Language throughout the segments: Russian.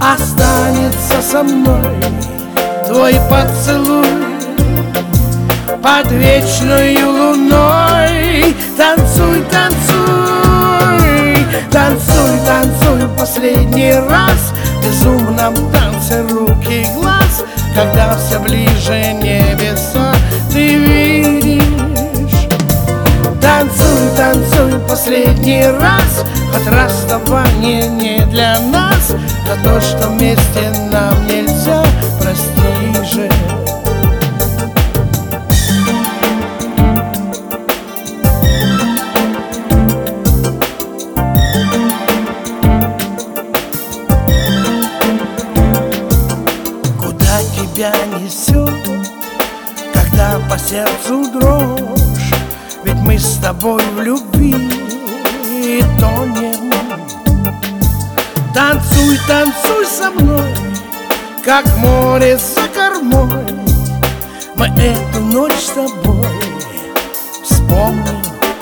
Останется со мной твой поцелуй под вечною луной. Танцуй, танцуй, танцуй, танцуй последний раз в безумном танце рук и глаз, когда все ближе небеса ты видишь. Танцуй, танцуй последний раз, хоть расставание не для нас, за то, что вместе нам нельзя, прости же. Куда тебя несет, когда по сердцу дрожь? Ведь мы с тобой в любви тонем. Танцуй, танцуй со мной, как море за кормой. Мы эту ночь с тобой вспомним.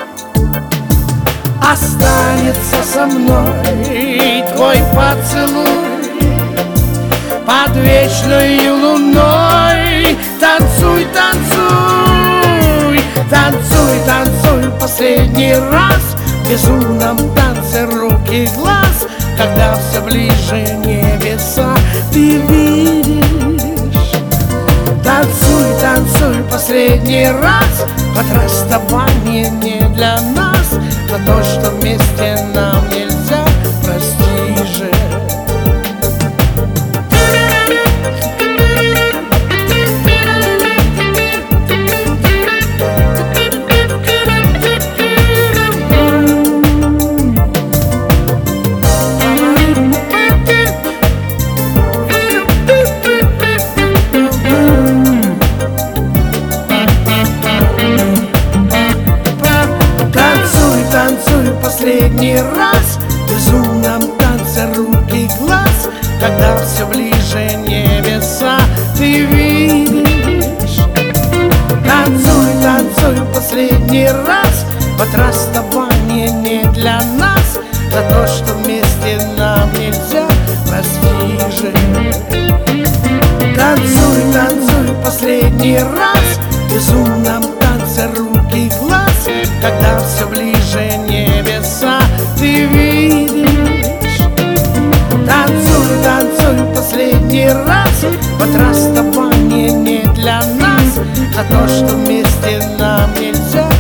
Останется со мной твой поцелуй под вечною луной. Танцуй, танцуй, танцуй, танцуй последний раз в безумном танце рук и глаз, когда все ближе небеса ты видишь. Танцуй, танцуй последний раз, хоть расставание не для нас, за то, что вместе нам нельзя, прости же. Танцуй последний раз в безумном танце рук и глаз, когда все ближе небеса ты видишь. Танцуй, танцуй последний раз, вот расставание не для нас, за то, что вместе нам нельзя, прости же. Танцуй, танцуй последний раз в безумном танце рук и глаз, когда все ближе небеса ты видишь. Танцуй, танцуй последний раз, вот расставание не для нас, за то, что вместе нам нельзя,